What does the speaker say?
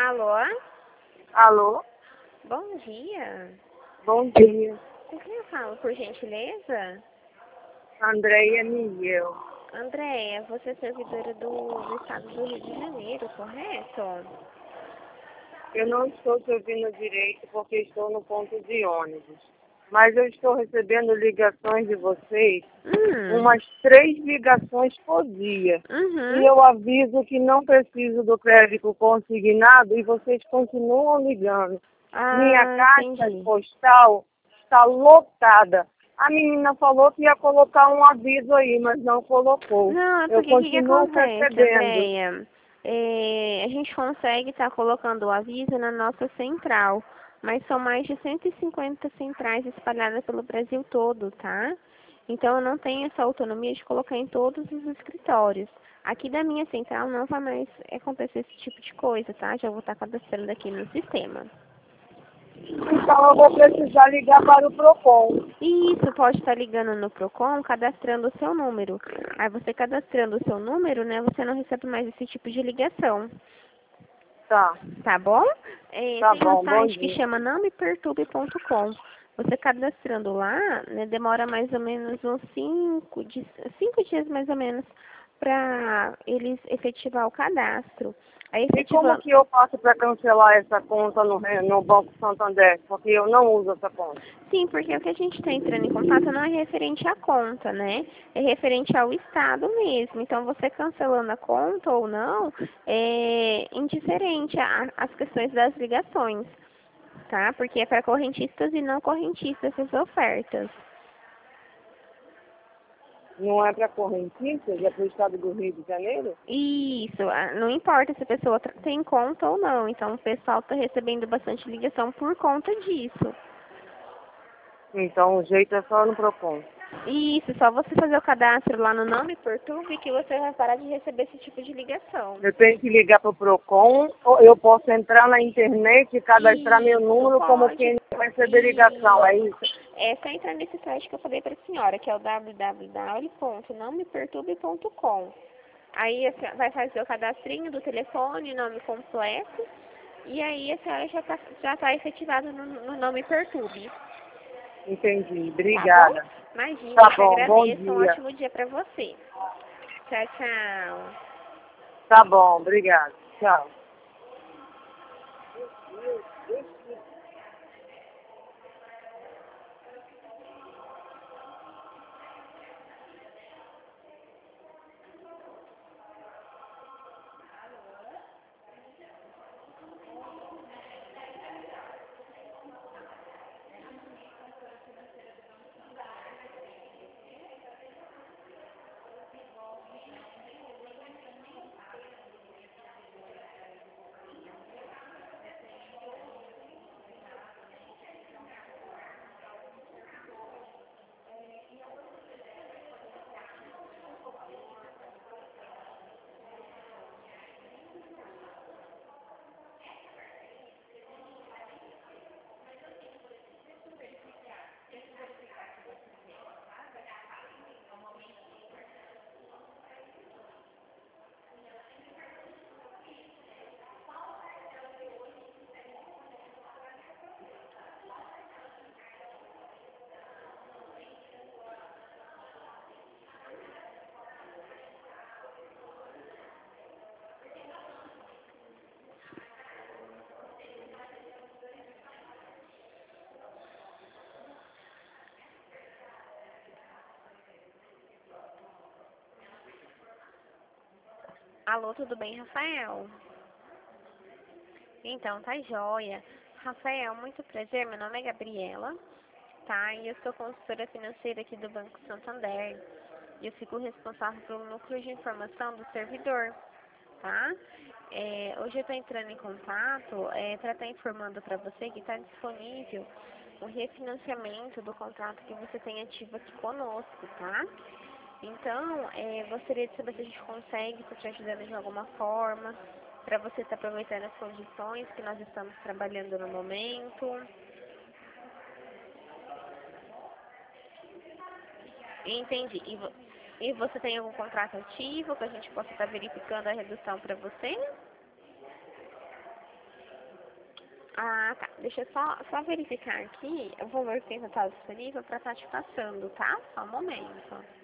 Alô? Alô? Bom dia. Bom dia. Com quem eu falo, por gentileza? Andréia Miguel. Andréia, você é servidora do estado do Rio de Janeiro, correto? Eu não estou te ouvindo direito porque estou no ponto de ônibus. Mas eu estou recebendo ligações de vocês, umas 3 ligações por dia. E eu aviso que não preciso do crédito consignado e vocês continuam ligando. Minha caixa postal está lotada. A menina falou que ia colocar um aviso aí, mas não colocou. Não, Eu porque o que continuo acontece, recebendo. Andréia? A gente consegue estar colocando o aviso na nossa central, mas são mais de 150 centrais espalhadas pelo Brasil todo, tá? Então eu não tenho essa autonomia de colocar em todos os escritórios. Aqui da minha central não vai mais acontecer esse tipo de coisa, tá? Já vou estar cadastrando aqui no sistema. Então eu vou precisar ligar para o PROCON. Isso, pode estar ligando no PROCON, cadastrando o seu número. Aí você cadastrando o seu número, né, você não recebe mais esse tipo de ligação. Tá. Tá bom? Tá Tem um bom, bom site que dia. chama nãomeperturbe.com. Você cadastrando lá, né, demora mais ou menos uns 5 dias mais ou menos para eles efetivar o cadastro. Aí E como que eu faço para cancelar essa conta no Banco Santander? Porque eu não uso essa conta. Sim, porque o que a gente está entrando em contato não é referente à conta, né? É referente ao estado mesmo. Então, você cancelando a conta ou não, é indiferente às questões das ligações, tá? Porque é para correntistas e não correntistas essas ofertas. Não é para correntistas, é para o estado do Rio de Janeiro? Isso, não importa se a pessoa tem conta ou não. Então, o pessoal está recebendo bastante ligação por conta disso. Então o jeito é só no PROCON. Isso, só você fazer o cadastro lá no Nome Perturbe que você vai parar de receber esse tipo de ligação. Eu tenho que ligar para o PROCON ou eu posso entrar na internet e cadastrar meu número como quem não vai receber ligação, é isso? É só entrar nesse site que eu falei para a senhora, que é o www.nomeperturbe.com. Aí a senhora vai fazer o cadastrinho do telefone, nome completo, e aí a senhora já tá efetivada no Nome Perturbe. Entendi, Tá obrigada. bom? Imagina, Tá eu que bom, bom agradeço. Um dia. ótimo dia para você. Tchau, tchau. Tá bom, obrigada. Tchau. Alô, tudo bem, Rafael? Então, tá joia. Rafael, muito prazer. Meu nome é Gabriela, tá? E eu sou consultora financeira aqui do Banco Santander. E eu fico responsável pelo núcleo de informação do servidor, tá? Hoje eu estou entrando em contato para estar informando para você que está disponível o refinanciamento do contrato que você tem ativo aqui conosco, tá? Então, gostaria de saber se a gente consegue estar te ajudando de alguma forma, para você estar aproveitando as condições que nós estamos trabalhando no momento. Entendi. E você tem algum contrato ativo que a gente possa estar verificando a redução para você? Ah, tá. Deixa eu só verificar aqui o valor que ainda está disponível para estar te passando, tá? Só um momento.